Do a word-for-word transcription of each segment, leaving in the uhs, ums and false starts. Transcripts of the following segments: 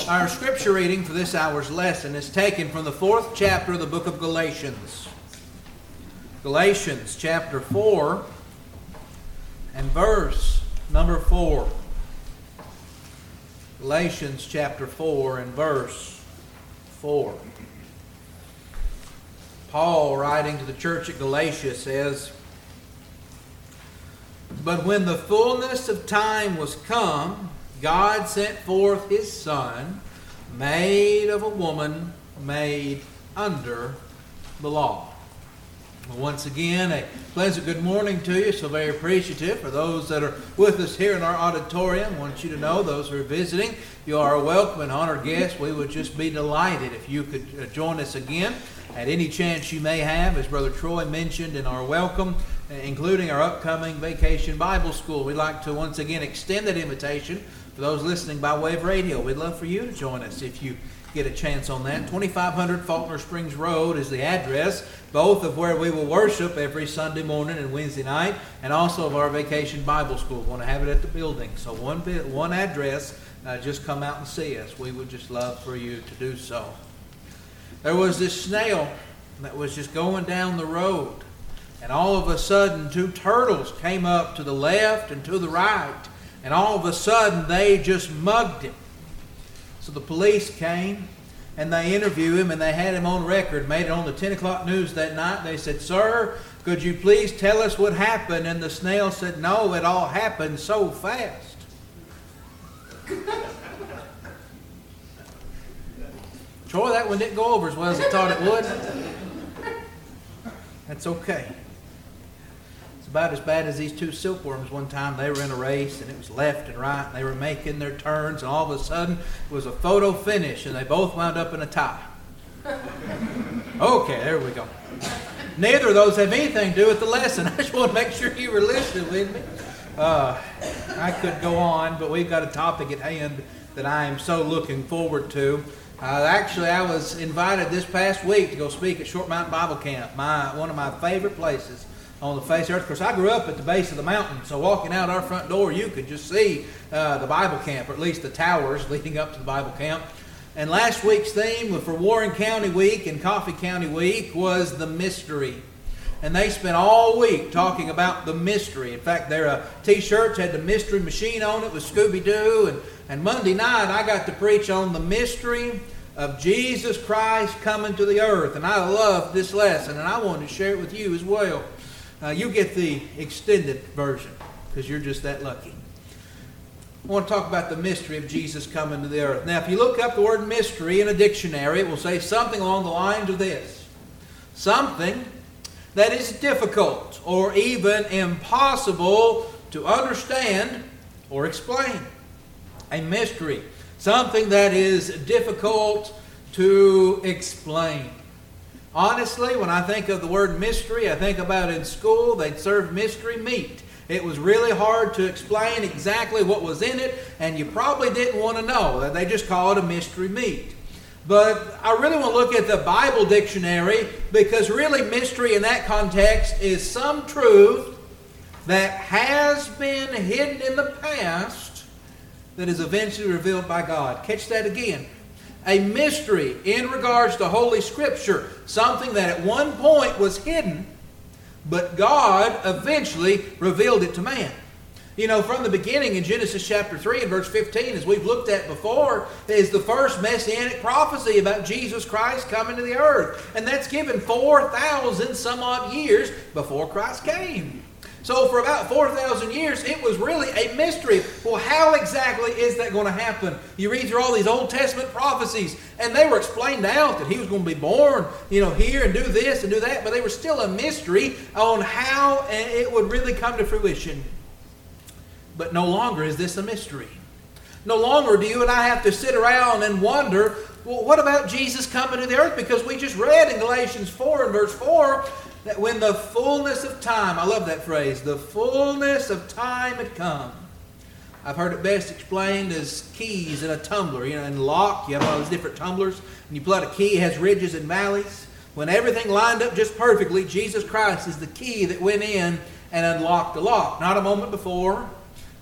Our scripture reading for this hour's lesson is taken from the fourth chapter of the book of Galatians. Galatians chapter four and verse number four. Galatians chapter four and verse four. Paul, writing to the church at Galatia, says, "But when the fullness of time was come, God sent forth His Son, made of a woman, made under the law." Well, once again, a pleasant good morning to you. So very appreciative for those that are with us here in our auditorium. I want you to know, those who are visiting, you are a welcome and honored guest. We would just be delighted if you could join us again at any chance you may have, as Brother Troy mentioned in our welcome, including our upcoming Vacation Bible School. We'd like to once again extend that invitation for those listening by way of radio. We'd love for you to join us if you get a chance on that. twenty-five hundred Faulkner Springs Road is the address, both of where we will worship every Sunday morning and Wednesday night, and also of our Vacation Bible School. We want to have it at the building. So one bit, one address, uh, just come out and see us. We would just love for you to do so. There was this snail that was just going down the road, and all of a sudden two turtles came up to the left and to the right, and all of a sudden they just mugged him. So the police came and they interviewed him, and they had him on record, made it on the ten o'clock news that night. They said, "Sir, could you please tell us what happened?" And the snail said, "No, it all happened so fast." Troy, that one didn't go over as well as I thought it would. That's okay. It's about as bad as these two silkworms. One time they were in a race, and it was left and right, and they were making their turns, and all of a sudden it was a photo finish, and they both wound up in a tie. Okay, there we go. Neither of those have anything to do with the lesson. I just want to make sure you were listening with me. Uh, I could go on, but we've got a topic at hand that I am so looking forward to. Uh, actually, I was invited this past week to go speak at Short Mountain Bible Camp, my one of my favorite places on the face of the earth. Of course, I grew up at the base of the mountain, so walking out our front door, you could just see uh, the Bible camp, or at least the towers leading up to the Bible camp. And last week's theme for Warren County Week and Coffee County Week was the mystery. And they spent all week talking about the mystery. In fact, their uh, T-shirts had the mystery machine on it with Scooby-Doo. And, and Monday night, I got to preach on the mystery of Jesus Christ coming to the earth. And I loved this lesson, and I wanted to share it with you as well. Uh, you get the extended version, because you're just that lucky. I want to talk about the mystery of Jesus coming to the earth. Now, if you look up the word mystery in a dictionary, it will say something along the lines of this: something that is difficult or even impossible to understand or explain. A mystery. Something that is difficult to explain. Honestly, when I think of the word mystery, I think about in school, they'd serve mystery meat. It was really hard to explain exactly what was in it, and you probably didn't want to know. They just call it a mystery meat. But I really want to look at the Bible dictionary, because really mystery in that context is some truth that has been hidden in the past that is eventually revealed by God. Catch that again. A mystery in regards to Holy Scripture. Something that at one point was hidden, but God eventually revealed it to man. You know, from the beginning in Genesis chapter three and verse fifteen, as we've looked at before, is the first messianic prophecy about Jesus Christ coming to the earth. And that's given four thousand some odd years before Christ came. So for about four thousand years, it was really a mystery. Well, how exactly is that going to happen? You read through all these Old Testament prophecies, and they were explained out that He was going to be born, you know, here and do this and do that, but they were still a mystery on how it would really come to fruition. But no longer is this a mystery. No longer do you and I have to sit around and wonder, well, what about Jesus coming to the earth? Because we just read in Galatians four and verse four that when the fullness of time, I love that phrase, the fullness of time had come. I've heard it best explained as keys in a tumbler. You know, in lock, you have all these different tumblers, and you pull out a key, it has ridges and valleys. When everything lined up just perfectly, Jesus Christ is the key that went in and unlocked the lock. Not a moment before,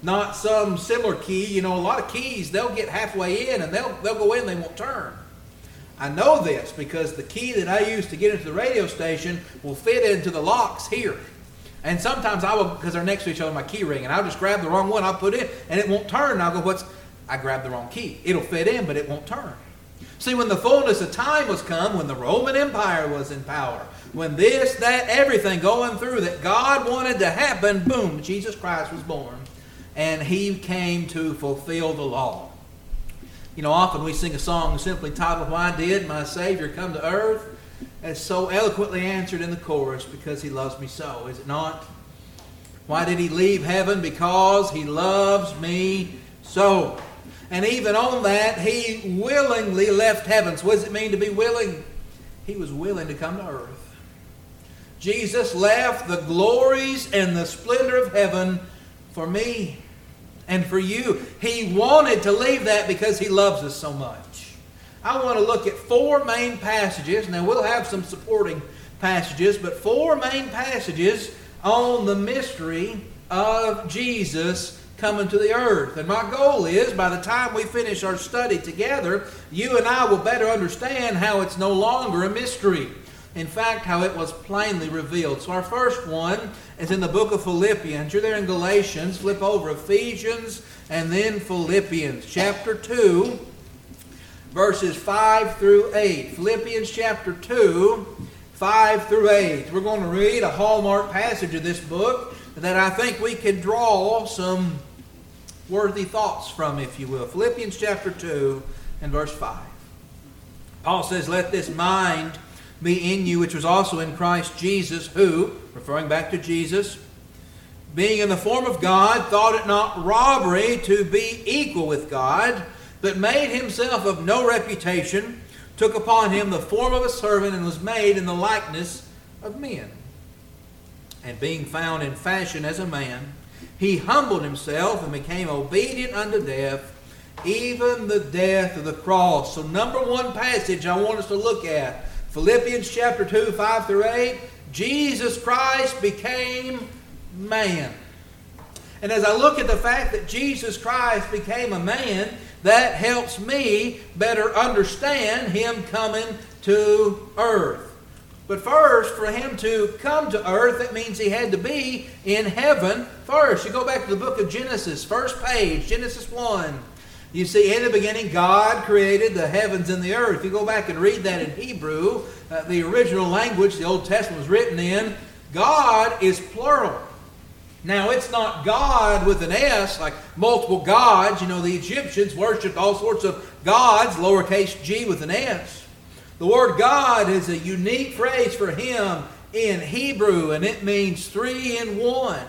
not some similar key. You know, a lot of keys, they'll get halfway in and they'll, they'll go in and they won't turn. I know this because the key that I use to get into the radio station will fit into the locks here. And sometimes I will, because they're next to each other, my key ring, and I'll just grab the wrong one, I'll put in, and it won't turn. And I'll go, what's, I grabbed the wrong key. It'll fit in, but it won't turn. See, when the fullness of time was come, when the Roman Empire was in power, when this, that, everything going through that God wanted to happen, boom, Jesus Christ was born. And He came to fulfill the law. You know, often we sing a song simply titled, Why Did My Savior Come to Earth? It's so eloquently answered in the chorus, because He loves me so, is it not? Why did He leave heaven? Because He loves me so. And even on that, He willingly left heaven. So what does it mean to be willing? He was willing to come to earth. Jesus left the glories and the splendor of heaven for me and for you. He wanted to leave that because He loves us so much. I want to look at four main passages. Now we'll have some supporting passages, but four main passages on the mystery of Jesus coming to the earth. And my goal is, by the time we finish our study together, you and I will better understand how it's no longer a mystery. In fact, how it was plainly revealed. So our first one is in the book of Philippians. You're there in Galatians. Flip over Ephesians and then Philippians chapter two, verses five through eight. Philippians chapter two, five through eight. We're going to read a hallmark passage of this book that I think we can draw some worthy thoughts from, if you will. Philippians chapter two and verse five. Paul says, Let this mind be in you, which was also in Christ Jesus, who, referring back to Jesus, being in the form of God, thought it not robbery to be equal with God, but made Himself of no reputation, took upon Him the form of a servant, and was made in the likeness of men. And being found in fashion as a man, He humbled Himself and became obedient unto death, even the death of the cross. So number one passage I want us to look at, Philippians chapter two, five through eight, Jesus Christ became man. And as I look at the fact that Jesus Christ became a man, that helps me better understand Him coming to earth. But first, for Him to come to earth, that means He had to be in heaven first. You go back to the book of Genesis, first page, Genesis one. You see, in the beginning, God created the heavens and the earth. You go back and read that in Hebrew, uh, the original language the Old Testament was written in, God is plural. Now, it's not God with an S, like multiple gods. You know, the Egyptians worshipped all sorts of gods, lowercase g with an S. The word God is a unique phrase for Him in Hebrew, and it means three in one.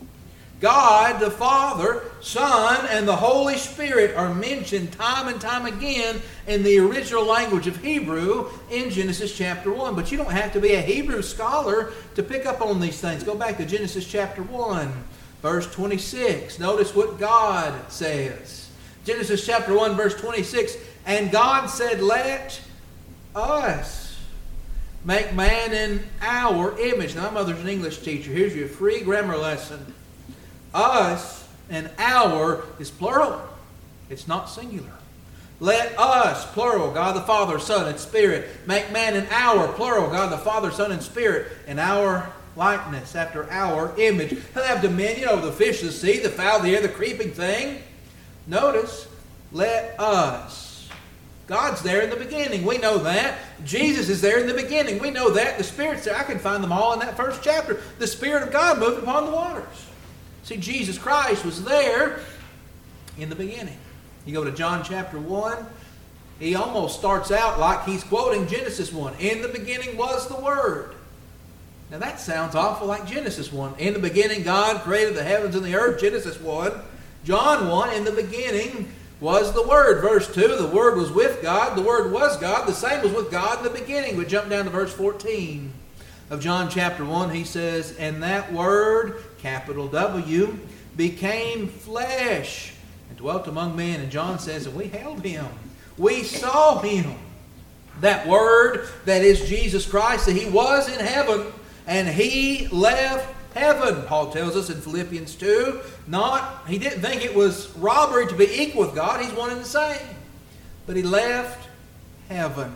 God, the Father, Son, and the Holy Spirit are mentioned time and time again in the original language of Hebrew in Genesis chapter one. But you don't have to be a Hebrew scholar to pick up on these things. Go back to Genesis chapter one, verse twenty-six. Notice what God says. Genesis chapter one, verse twenty-six. And God said, Let us make man in our image. Now, my mother's an English teacher. Here's your free grammar lesson. Us and our is plural. It's not singular. Let us, plural, God the Father, Son, and Spirit, make man in our, plural, God the Father, Son, and Spirit, in our likeness, after our image. He'll have dominion over the fish of the sea, the fowl of the air, the creeping thing. Notice, let us. God's there in the beginning. We know that. Jesus is there in the beginning. We know that. The Spirit's there. I can find them all in that first chapter. The Spirit of God moved upon the waters. See, Jesus Christ was there in the beginning. You go to John chapter one, he almost starts out like he's quoting Genesis one. In the beginning was the Word. Now that sounds awful like Genesis one. In the beginning God created the heavens and the earth, Genesis one. John one, in the beginning was the Word. Verse two, the Word was with God, the Word was God, the same was with God in the beginning. We jump down to verse fourteen of John chapter one. He says, and that Word, capital W, became flesh and dwelt among men. And John says, and we held Him. We saw Him. That Word that is Jesus Christ, that He was in heaven and He left heaven, Paul tells us in Philippians two. Not, he didn't think it was robbery to be equal with God. He's one and the same. But he left heaven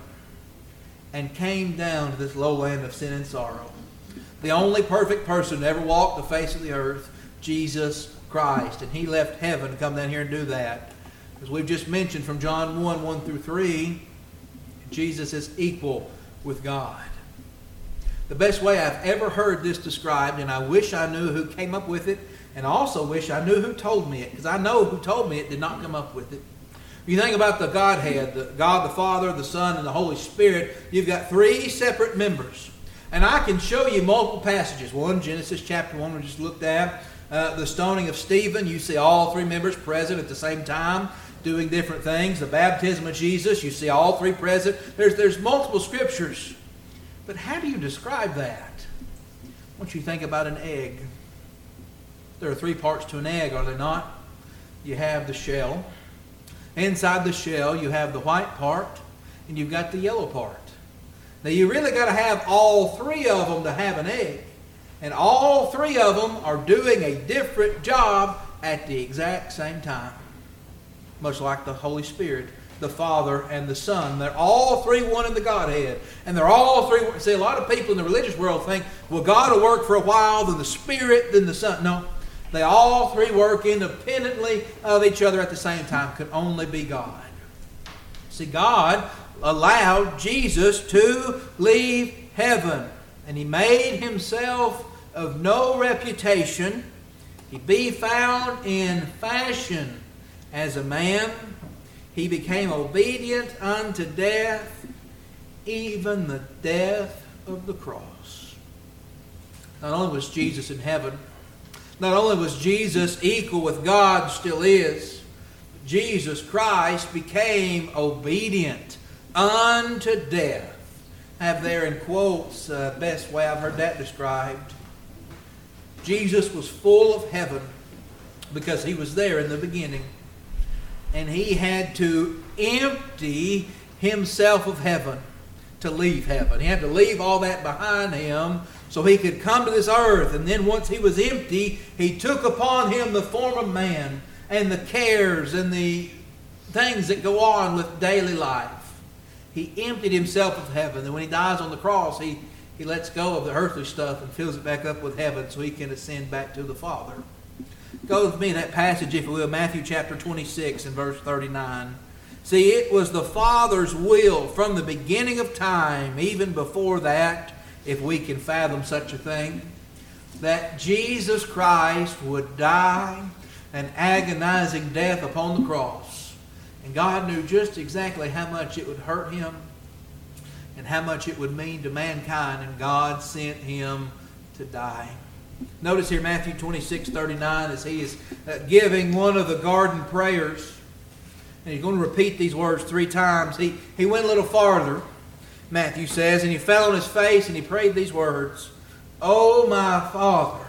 and came down to this low land of sin and sorrow. The only perfect person to ever walk the face of the earth, Jesus Christ. And he left heaven to come down here and do that. As we've just mentioned from John one, one through three, Jesus is equal with God. The best way I've ever heard this described, and I wish I knew who came up with it, and I also wish I knew who told me it, because I know who told me it did not come up with it. If you think about the Godhead, the God the Father, the Son, and the Holy Spirit, you've got three separate members. And I can show you multiple passages. One, Genesis chapter one, we just looked at. Uh, the stoning of Stephen, you see all three members present at the same time, doing different things. The baptism of Jesus, you see all three present. There's, there's multiple scriptures. But how do you describe that? Once you think about an egg. There are three parts to an egg, are there not? You have the shell. Inside the shell, you have the white part, and you've got the yellow part. Now, you really got to have all three of them to have an egg. And all three of them are doing a different job at the exact same time. Much like the Holy Spirit, the Father, and the Son. They're all three one in the Godhead. And they're all three... See, a lot of people in the religious world think, well, God will work for a while, then the Spirit, then the Son. No. They all three work independently of each other at the same time. Could only be God. See, God allowed Jesus to leave heaven. And He made Himself of no reputation. He be found in fashion as a man. He became obedient unto death, even the death of the cross. Not only was Jesus in heaven, not only was Jesus equal with God, still is, Jesus Christ became obedient unto death. I have there in quotes, uh, best way I've heard that described. Jesus was full of heaven because He was there in the beginning. And He had to empty Himself of heaven to leave heaven. He had to leave all that behind Him so He could come to this earth. And then once He was empty, He took upon Him the form of man and the cares and the things that go on with daily life. He emptied Himself of heaven. And when He dies on the cross, He, he lets go of the earthly stuff and fills it back up with heaven so He can ascend back to the Father. Go with me in that passage, if you will, Matthew chapter twenty-six and verse thirty-nine. See, it was the Father's will from the beginning of time, even before that, if we can fathom such a thing, that Jesus Christ would die an agonizing death upon the cross. And God knew just exactly how much it would hurt Him and how much it would mean to mankind, and God sent Him to die. Notice here Matthew twenty-six thirty-nine as He is giving one of the garden prayers. And He's going to repeat these words three times. He, he went a little farther, Matthew says, and He fell on His face and He prayed these words. "O my Father,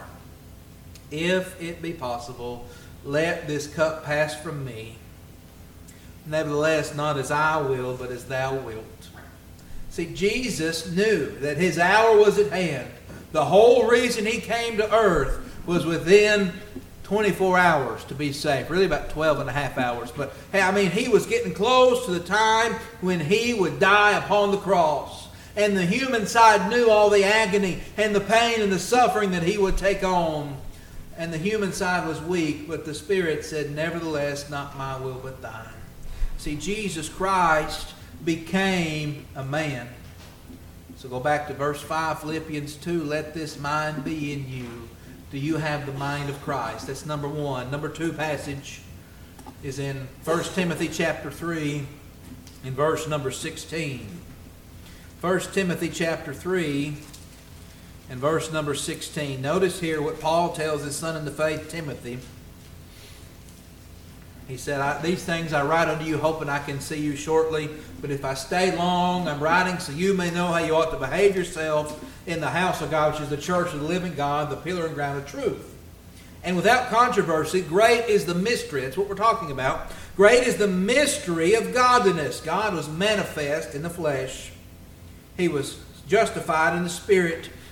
if it be possible, let this cup pass from me. Nevertheless, not as I will, but as Thou wilt." See, Jesus knew that His hour was at hand. The whole reason He came to earth was within twenty-four hours to be saved. Really about twelve and a half hours. But, hey, I mean, He was getting close to the time when He would die upon the cross. And the human side knew all the agony and the pain and the suffering that He would take on. And the human side was weak, but the Spirit said, "Nevertheless, not my will, but Thine." See, Jesus Christ became a man. So go back to verse five, Philippians two. Let this mind be in you. Do you have the mind of Christ? That's number one. Number two passage is in First Timothy chapter three, in verse number sixteen. First Timothy chapter three, and verse number sixteen. Notice here what Paul tells his son in the faith, Timothy. He said, I, "These things I write unto you, hoping I can see you shortly. But if I stay long, I'm writing so you may know how you ought to behave yourself in the house of God, which is the church of the living God, the pillar and ground of truth. And without controversy, great is the mystery." That's what we're talking about. "Great is the mystery of godliness." God was manifest in the flesh. He was justified in the Spirit.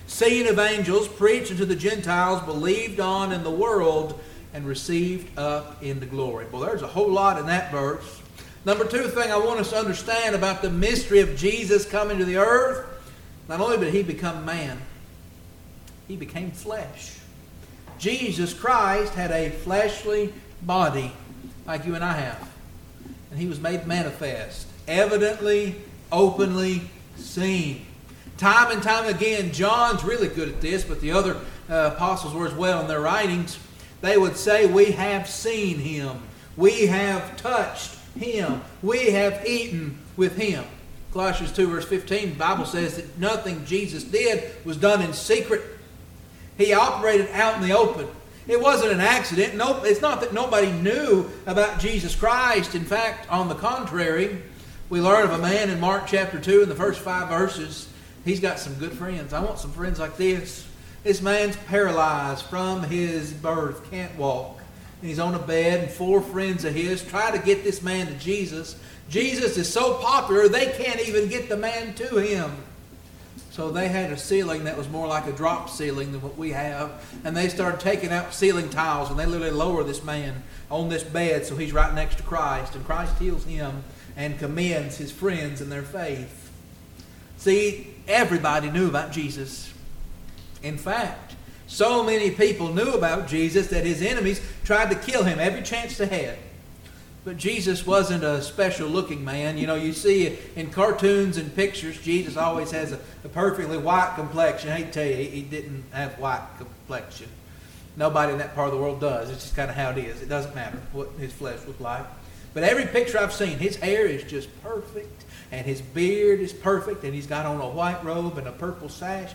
seen of angels, preached unto the Gentiles, believed on in the world, and received up into glory. Well, there's a whole lot in that verse. Number two thing I want us to understand about the mystery of Jesus coming to the earth, not only did he become man, he became flesh. Jesus Christ had a fleshly body like you and I have. And he was made manifest, evidently, openly seen. Time and time again, John's really good at this, but the other uh, apostles were as well in their writings. They would say, we have seen him. We have touched him. We have eaten with him. Colossians two verse fifteen, the Bible says that nothing Jesus did was done in secret. He operated out in the open. It wasn't an accident. No, it's not that nobody knew about Jesus Christ. In fact, on the contrary, we learn of a man in Mark chapter two in the first five verses. He's got some good friends. I want some friends like this. This man's paralyzed from his birth, can't walk. And he's on a bed, and four friends of his try to get this man to Jesus. Jesus is so popular, they can't even get the man to him. So they had a ceiling that was more like a drop ceiling than what we have. And they started taking out ceiling tiles, and they literally lower this man on this bed so he's right next to Christ. And Christ heals him and commends his friends in their faith. See, everybody knew about Jesus. In fact, so many people knew about Jesus that his enemies tried to kill him every chance they had. But Jesus wasn't a special looking man. You know, you see in cartoons and pictures, Jesus always has a, a perfectly white complexion. I hate to tell you, he, he didn't have white complexion. Nobody in that part of the world does. It's just kind of how it is. It doesn't matter what his flesh looked like. But every picture I've seen, his hair is just perfect. And his beard is perfect. And he's got on a white robe and a purple sash.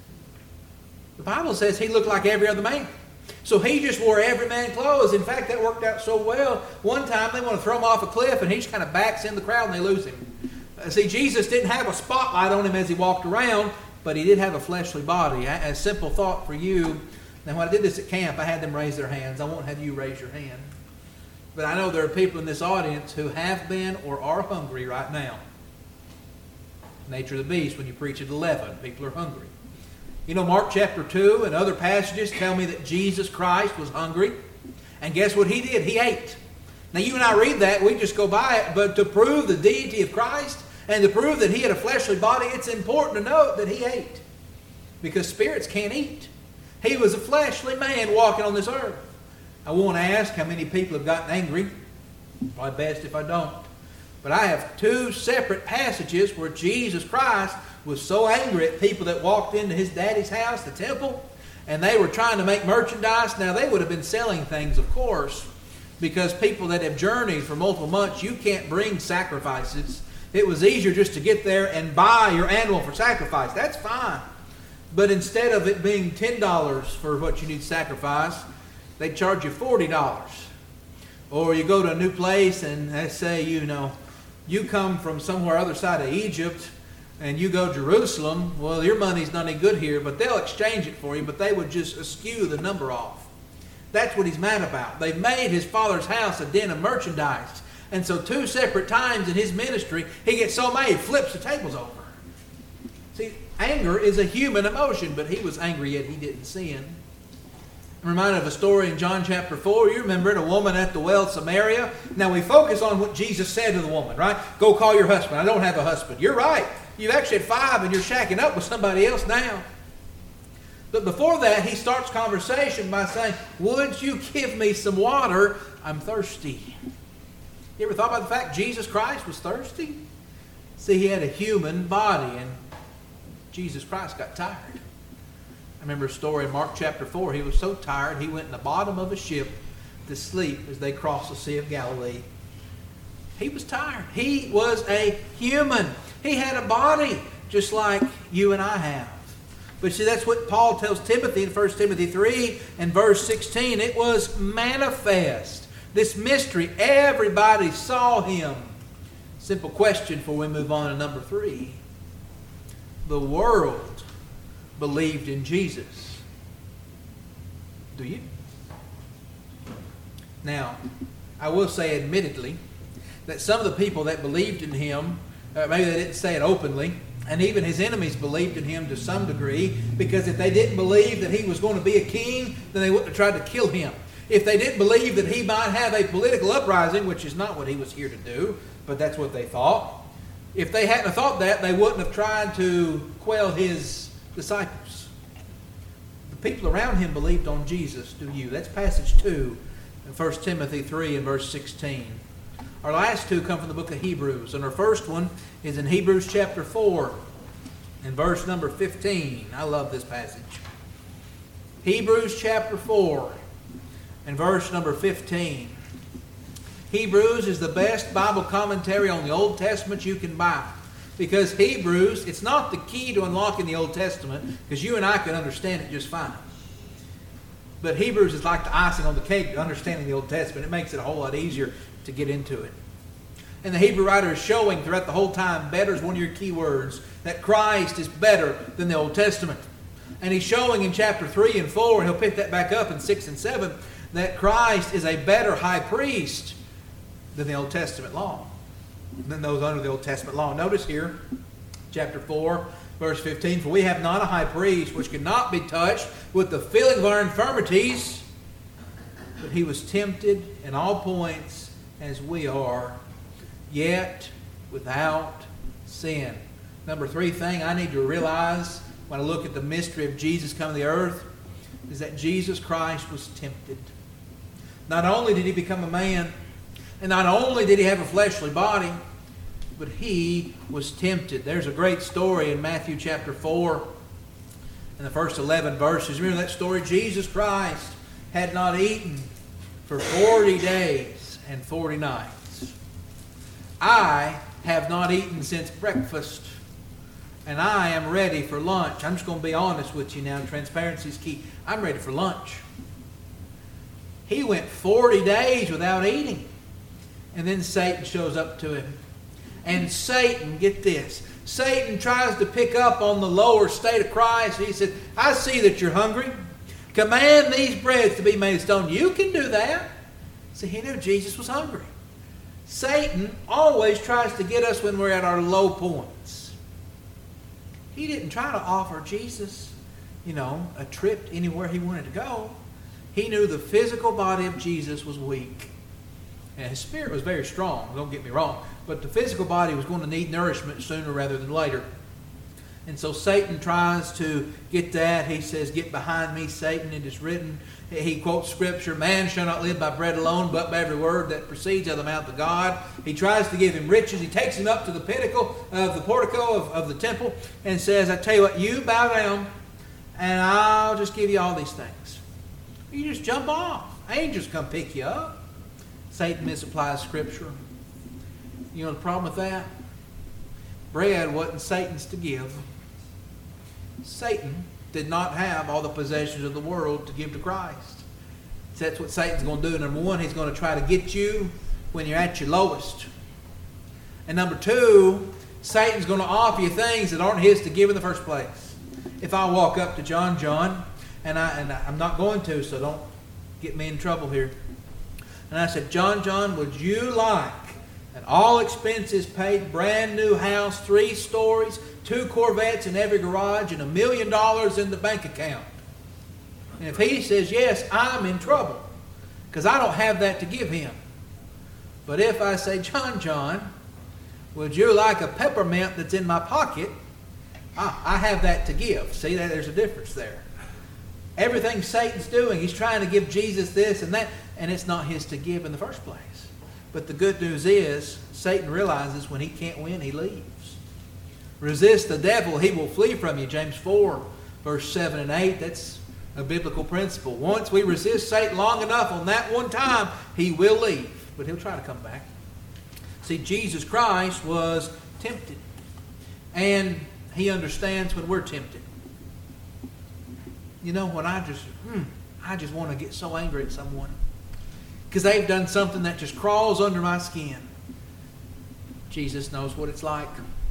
The Bible says he looked like every other man. So he just wore every man clothes. In fact, that worked out so well. One time they want to throw him off a cliff and he just kind of backs in the crowd and they lose him. Uh, see, Jesus didn't have a spotlight on him as he walked around, but he did have a fleshly body. A, a simple thought for you. Now, when I did this at camp, I had them raise their hands. I won't have you raise your hand. But I know there are people in this audience who have been or are hungry right now. Nature of the beast, when you preach at eleven, people are hungry. You know, Mark chapter two and other passages tell me that Jesus Christ was hungry. And guess what he did? He ate. Now, you and I read that, we just go by it. But to prove the deity of Christ and to prove that he had a fleshly body, it's important to note that he ate. Because spirits can't eat. He was a fleshly man walking on this earth. I won't ask how many people have gotten angry. Probably best if I don't. But I have two separate passages where Jesus Christ was so angry at people that walked into his daddy's house, the temple, and they were trying to make merchandise. Now, they would have been selling things, of course, because people that have journeyed for multiple months, you can't bring sacrifices. It was easier just to get there and buy your animal for sacrifice. That's fine. But instead of it being ten dollars for what you need to sacrifice, they charge you forty dollars. Or you go to a new place and they say, you know, you come from somewhere other side of Egypt, and you go to Jerusalem, well, your money's not any good here, but they'll exchange it for you, but they would just skew the number off. That's what he's mad about. They've made his father's house a den of merchandise. And so two separate times in his ministry, he gets so mad, he flips the tables over. See, anger is a human emotion, but he was angry yet he didn't sin. I'm reminded of a story in John chapter four. You remember it, a woman at the well of Samaria. Now we focus on what Jesus said to the woman, right? Go call your husband. I don't have a husband. You're right. You've actually had five and you're shacking up with somebody else now. But before that, he starts conversation by saying, would you give me some water? I'm thirsty. You ever thought about the fact Jesus Christ was thirsty? See, he had a human body and Jesus Christ got tired. I remember a story in Mark chapter four. He was so tired, he went in the bottom of a ship to sleep as they crossed the Sea of Galilee. He was tired. He was a human. He had a body just like you and I have. But see, that's what Paul tells Timothy in First Timothy three and verse sixteen. It was manifest. This mystery, everybody saw him. Simple question before we move on to number three. The world believed in Jesus. Do you? Now, I will say admittedly that some of the people that believed in him, uh, maybe they didn't say it openly, And even his enemies believed in him to some degree, because if they didn't believe that he was going to be a king, then they wouldn't have tried to kill him. If they didn't believe that he might have a political uprising, which is not what he was here to do, but that's what they thought. If they hadn't thought that, they wouldn't have tried to quell his disciples. The people around him believed on Jesus, do you? That's passage two in First Timothy three and verse sixteen. Our last two come from the book of Hebrews, and our first one is in Hebrews chapter four and verse number fifteen. I love this passage. Hebrews chapter four and verse number fifteen. Hebrews is the best Bible commentary on the Old Testament you can buy. Because Hebrews, it's not the key to unlocking the Old Testament, because you and I can understand it just fine. But Hebrews is like the icing on the cake to understanding the Old Testament. It makes it a whole lot easier to get into it. And the Hebrew writer is showing throughout the whole time, better is one of your key words, that Christ is better than the Old Testament. And he's showing in chapter three and four, and he'll pick that back up in six and seven, that Christ is a better high priest than the Old Testament law, than those under the Old Testament law. Notice here, chapter four, verse fifteen, for we have not a high priest which cannot be touched with the feeling of our infirmities, but he was tempted in all points as we are, yet without sin. Number three thing I need to realize when I look at the mystery of Jesus coming to the earth is that Jesus Christ was tempted. Not only did he become a man, and not only did he have a fleshly body, but he was tempted. There's a great story in Matthew chapter four in the first eleven verses. Remember that story? Jesus Christ had not eaten for forty days and forty nights. I have not eaten since breakfast, and I am ready for lunch. I'm just going to be honest with you now. Transparency is key. I'm ready for lunch. He went forty days without eating. And then Satan shows up to him. And Satan, get this, Satan tries to pick up on the lower state of Christ. He said, I see that you're hungry. Command these breads to be made of stone. You can do that. See, he knew Jesus was hungry. Satan always tries to get us when we're at our low points. He didn't try to offer Jesus, you know, a trip anywhere he wanted to go. He knew the physical body of Jesus was weak. And his spirit was very strong, don't get me wrong. But the physical body was going to need nourishment sooner rather than later. And so Satan tries to get that. He says, get behind me, Satan. It is written. He quotes Scripture, man shall not live by bread alone, but by every word that proceeds out of the mouth of God. He tries to give him riches. He takes him up to the pinnacle of the portico of, of the temple and says, I tell you what, you bow down and I'll just give you all these things. You just jump off. Angels come pick you up. Satan misapplies Scripture. You know the problem with that? Bread wasn't Satan's to give. Satan did not have all the possessions of the world to give to Christ. So that's what Satan's going to do. Number one, he's going to try to get you when you're at your lowest. And number two, Satan's going to offer you things that aren't his to give in the first place. If I walk up to John John, and, I, and I'm not going to, so don't get me in trouble here. And I said, John John, would you like an all expenses paid brand new house, three stories, two Corvettes in every garage, and a million dollars in the bank account? And if he says yes, I'm in trouble, because I don't have that to give him. But if I say, John John, would you like a peppermint that's in my pocket? I, I have that to give. See, there's a difference there. Everything Satan's doing, he's trying to give Jesus this and that, and it's not his to give in the first place. But the good news is, Satan realizes when he can't win, he leaves. Resist the devil, he will flee from you. James four, verse seven and eight, that's a biblical principle. Once we resist Satan long enough on that one time, he will leave. But he'll try to come back. See, Jesus Christ was tempted. And he understands when we're tempted. You know, when I just, hmm, I just want to get so angry at someone because they've done something that just crawls under my skin. Jesus knows what it's like.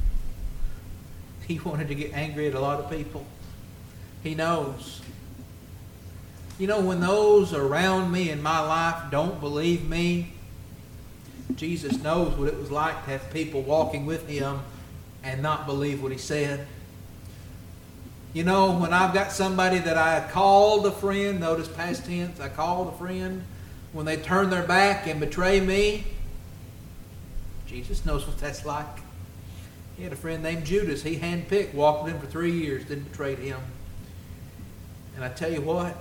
He wanted to get angry at a lot of people. He knows. You know, when those around me in my life don't believe me, Jesus knows what it was like to have people walking with him and not believe what he said. You know, when I've got somebody that I called a friend, notice past tense, I called a friend, when they turn their back and betray me, Jesus knows what that's like. He had a friend named Judas. He handpicked, walked with him for three years, didn't betray him. And I tell you what,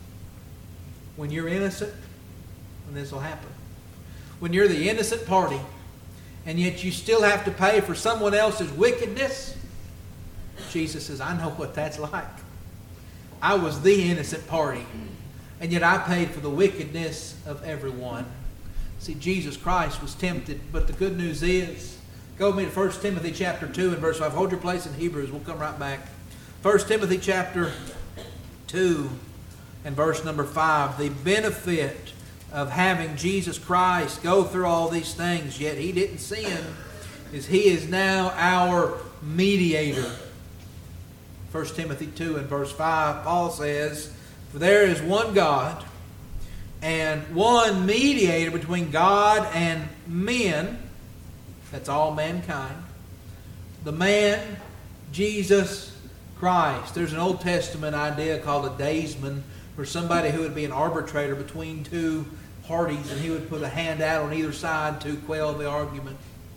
when you're innocent, when this will happen, when you're the innocent party, and yet you still have to pay for someone else's wickedness, Jesus says, I know what that's like. I was the innocent party, and yet I paid for the wickedness of everyone. See, Jesus Christ was tempted, but the good news is, go with me to First Timothy chapter two and verse five. Hold your place in Hebrews. We'll come right back. First Timothy chapter two and verse number five. The benefit of having Jesus Christ go through all these things, yet he didn't sin, is he is now our mediator. First Timothy two and verse five, Paul says, for there is one God and one mediator between God and men, that's all mankind, the man Jesus Christ. There's an Old Testament idea called a daysman, or somebody who would be an arbitrator between two parties, and he would put a hand out on either side to quell the argument.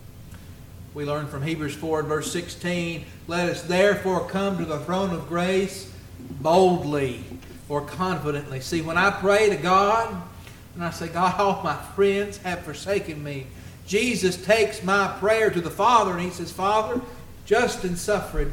We learn from Hebrews four and verse sixteen, let us therefore come to the throne of grace boldly or confidently. See, when I pray to God, and I say, God, all my friends have forsaken me, Jesus takes my prayer to the Father, and he says, Father, Justin suffered.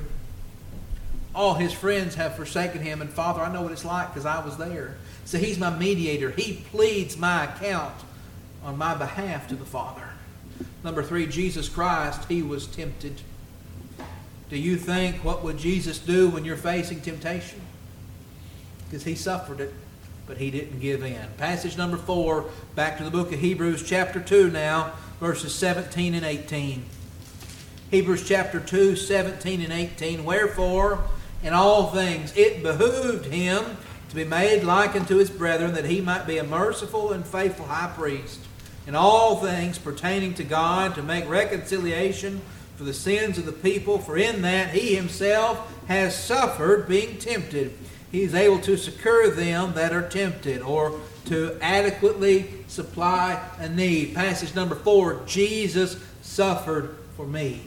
All his friends have forsaken him, and Father, I know what it's like because I was there. So he's my mediator. He pleads my account on my behalf to the Father. Number three, Jesus Christ, he was tempted. Do you think, what would Jesus do when you're facing temptation? Because he suffered it, but he didn't give in. Passage number four, back to the book of Hebrews chapter two now, verses seventeen and eighteen. Hebrews chapter two, seventeen and eighteen. Wherefore, in all things it behooved him to be made like unto his brethren, that he might be a merciful and faithful high priest in all things pertaining to God, to make reconciliation for the sins of the people. For in that he himself has suffered, being tempted, he is able to succor them that are tempted, or to adequately supply a need. Passage number four, Jesus suffered for me.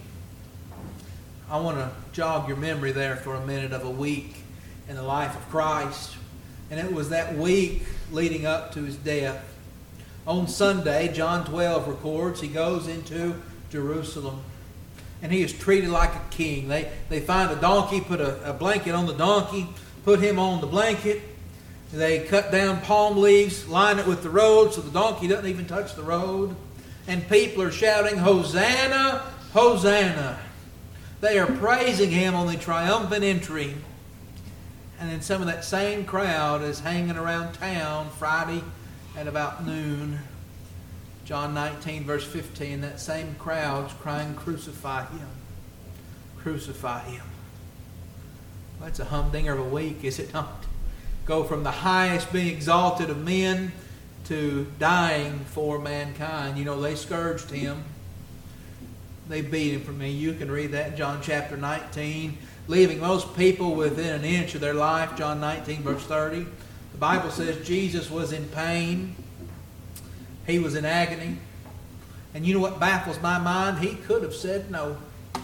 I want to jog your memory there for a minute of a week in the life of Christ. And it was that week leading up to his death. On Sunday, John twelve records, he goes into Jerusalem. And he is treated like a king. They, they find a donkey, put a, a blanket on the donkey, put him on the blanket. They cut down palm leaves, line it with the road so the donkey doesn't even touch the road. And people are shouting, Hosanna, Hosanna. They are praising him on the triumphant entry. And then some of that same crowd is hanging around town Friday at about noon. John nineteen, verse fifteen, that same crowd's crying, crucify him. Crucify him. Well, that's a humdinger of a week, is it not? Go from the highest being exalted of men to dying for mankind. You know, they scourged him. They beat him for me. You can read that in John chapter nineteen. Leaving most people within an inch of their life. John nineteen, verse thirty. The Bible says Jesus was in pain. He was in agony. And you know what baffles my mind? He could have said no.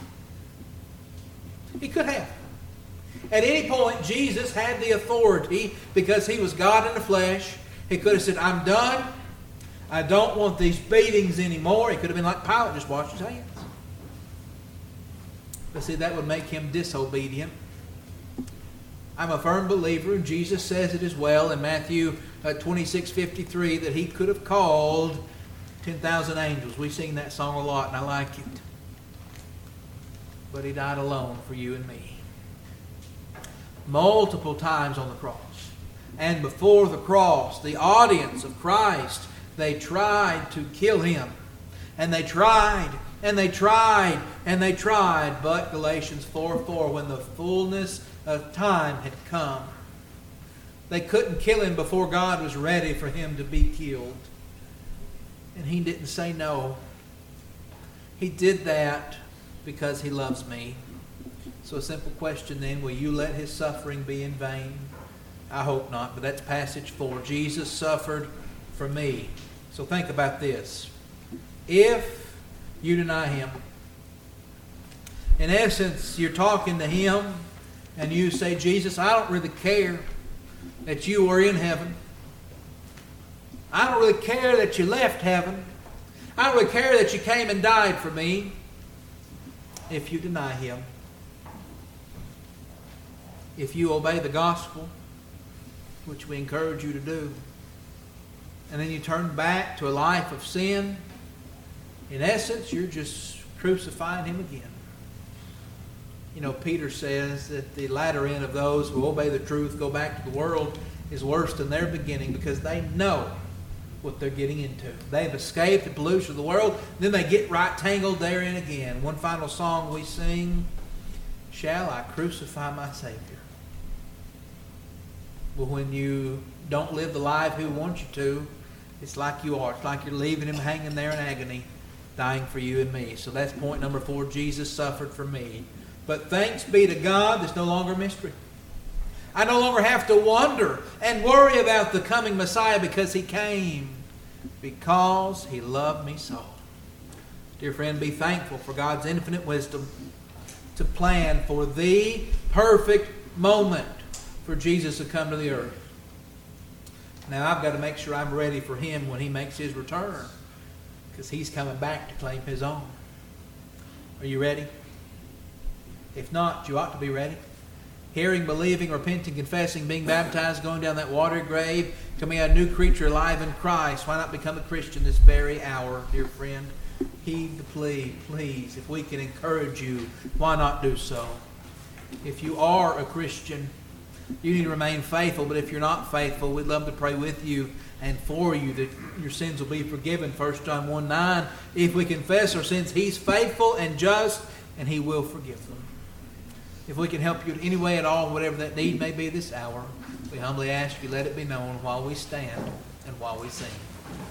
He could have. At any point, Jesus had the authority, because he was God in the flesh. He could have said, I'm done. I don't want these beatings anymore. He could have been like Pilate, just wash his hands. But see, that would make him disobedient. I'm a firm believer, and Jesus says it as well in Matthew uh, twenty-six fifty-three, that he could have called ten thousand angels. We sing that song a lot, and I like it. But he died alone for you and me. Multiple times on the cross. And before the cross, the audience of Christ, they tried to kill him. And they tried, and they tried, and they tried. But Galatians four four, when the fullness of time had come, they couldn't kill him before God was ready for him to be killed. And he didn't say no. He did that because he loves me. So a simple question then, will you let his suffering be in vain? I hope not, but that's passage four. Jesus suffered for me. So think about this. If you deny him, in essence, you're talking to him and you say, Jesus, I don't really care that you are in heaven. I don't really care that you left heaven. I don't really care that you came and died for me. If you deny him, if you obey the gospel, which we encourage you to do, and then you turn back to a life of sin, in essence, you're just crucifying him again. You know, Peter says that the latter end of those who obey the truth, go back to the world, is worse than their beginning, because they know what they're getting into. They've escaped the pollution of the world, then they get right tangled therein again. One final song we sing, Shall I Crucify My Savior? Well, when you don't live the life He wants you to, it's like you are. It's like you're leaving Him hanging there in agony, dying for you and me. So that's point number four. Jesus suffered for me. But thanks be to God, there's no longer a mystery. I no longer have to wonder and worry about the coming Messiah, because He came because He loved me so. Dear friend, be thankful for God's infinite wisdom to plan for the perfect moment for Jesus to come to the earth. Now I've got to make sure I'm ready for Him when He makes His return, because He's coming back to claim His own. Are you ready? If not, you ought to be ready. Hearing, believing, repenting, confessing, being baptized, going down that watery grave, coming out a new creature alive in Christ. Why not become a Christian this very hour, dear friend? Heed the plea, please. If we can encourage you, why not do so? If you are a Christian, you need to remain faithful. But if you're not faithful, we'd love to pray with you and for you that your sins will be forgiven. First John one nine, if we confess our sins, He's faithful and just, and He will forgive them. If we can help you in any way at all, whatever that need may be this hour, we humbly ask you, let it be known while we stand and while we sing.